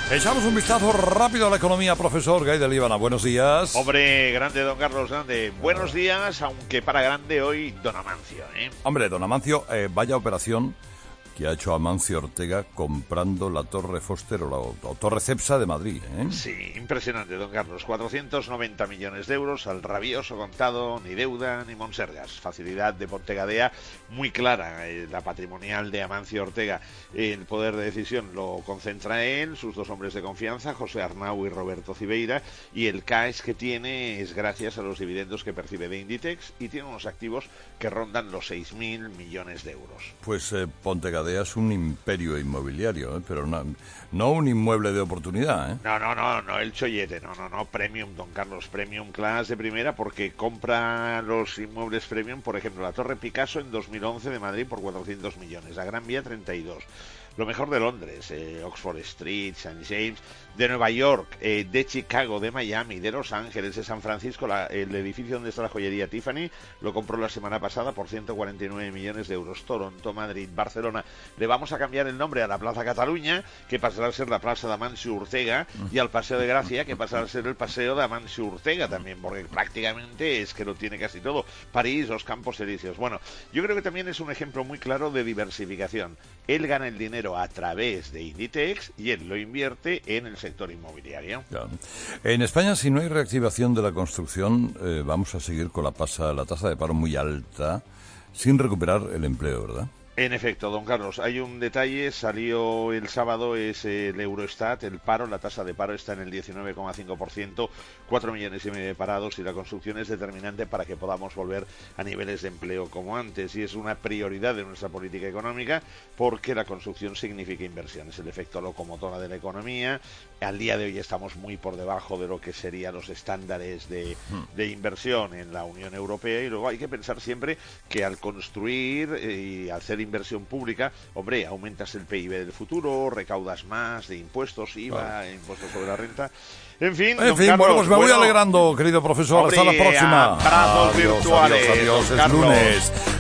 Echamos un vistazo rápido a la economía, profesor Gay de Líbana. Buenos días. Hombre, grande, don Carlos, grande. Buenos días, aunque para grande hoy, don Amancio, ¿eh? Hombre, don Amancio, vaya operación que ha hecho Amancio Ortega comprando la Torre Foster o la Torre Cepsa de Madrid, ¿eh? Sí, impresionante, don Carlos. 490 millones de euros al rabioso contado, ni deuda ni monsergas. Facilidad de Pontegadea muy clara, la patrimonial de Amancio Ortega. El poder de decisión lo concentra él, sus dos hombres de confianza, José Arnau y Roberto Cibeira, y el cash que tiene es gracias a los dividendos que percibe de Inditex y tiene unos activos que rondan los 6.000 millones de euros. Pues Pontegadea es un imperio inmobiliario, pero no un inmueble de oportunidad, ¿eh? No, el chollete, no, Premium, don Carlos, Premium Class de primera, porque compra los inmuebles Premium, por ejemplo, la Torre Picasso en 2011 de Madrid por 400 millones, la Gran Vía 32, lo mejor de Londres, Oxford Street, St. James, de Nueva York, de Chicago, de Miami, de Los Ángeles, de San Francisco, el edificio donde está la joyería Tiffany, lo compró la semana pasada por 149 millones de euros, Toronto, Madrid, Barcelona. Le vamos a cambiar el nombre a la Plaza Cataluña, que pasará a ser la Plaza de Amancio Ortega, y al Paseo de Gracia, que pasará a ser el Paseo de Amancio Ortega también, porque prácticamente es que lo tiene casi todo. París, los Campos Elíseos. Bueno, yo creo que también es un ejemplo muy claro de diversificación. Él gana el dinero a través de Inditex y él lo invierte en el sector inmobiliario. Ya. En España, si no hay reactivación de la construcción, vamos a seguir con la tasa de paro muy alta, sin recuperar el empleo, ¿verdad? En efecto, don Carlos, hay un detalle, salió el sábado, es el Eurostat, el paro, la tasa de paro está en el 19,5%, 4,5 millones de parados, y la construcción es determinante para que podamos volver a niveles de empleo como antes, y es una prioridad de nuestra política económica porque la construcción significa inversión, es el efecto locomotora de la economía. Al día de hoy estamos muy por debajo de lo que serían los estándares de inversión en la Unión Europea, y luego hay que pensar siempre que al construir y al hacer inversión pública, hombre, aumentas el PIB del futuro, recaudas más de impuestos, IVA, impuestos sobre la renta. En fin, don Carlos, bueno, pues me voy alegrando, querido profesor. Hombre, hasta la próxima. Abrazos virtuales. Adiós, don es Carlos. lunes.